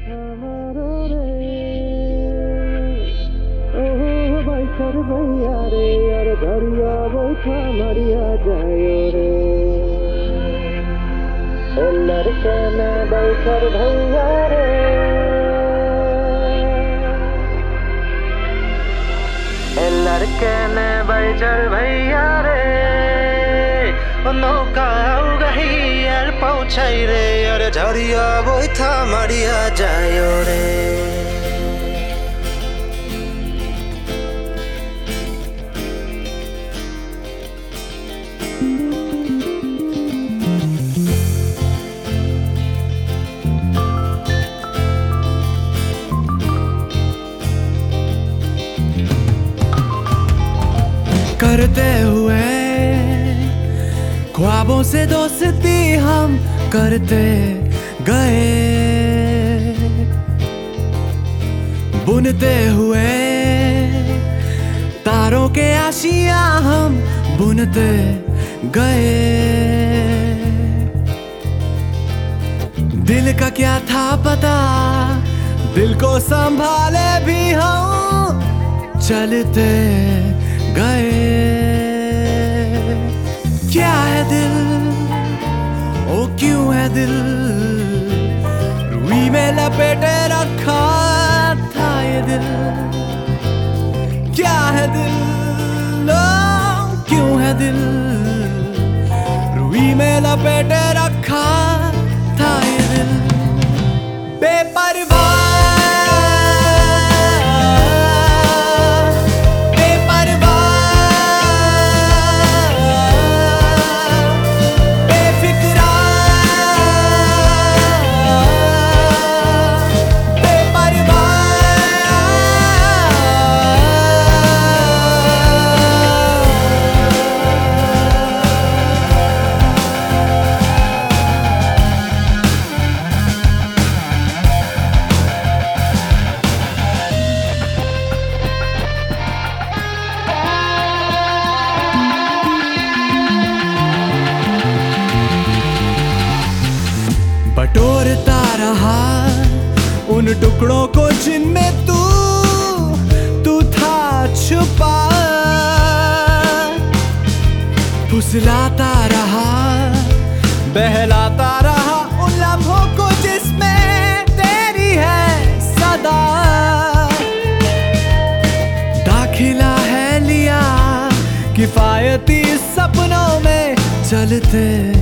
আমারও রে ও বাইচার ভাইয়া রে আর ধরিয়া বৈঠা মারিয়া যায় রে लड़के में बैठर भैया रे लड़के में बैठर भैया रे नौका गही यार पहुँचाई रे और झरिया बैठा मरिया जायो रे करते हुए ख्वाबों से दोस्ती हम करते गए, बुनते हुए तारों के आशियां हम बुनते गए। दिल का क्या था पता, दिल को संभाले भी हम चलते गए। क्या है दिल, ओ क्यों है दिल, रुई में लपेटे रखा था ये दिल। क्या है दिल, ओ क्यों है दिल, रुई में लपेटे रखा था ये दिल। बेपरवाह बटोरता रहा उन टुकड़ों को जिनमें तू था छुपा, फुसलाता रहा बहलाता रहा उन लम्हों को जिसमें तेरी है सदा। दाखिला है लिया किफायती सपनों में चलते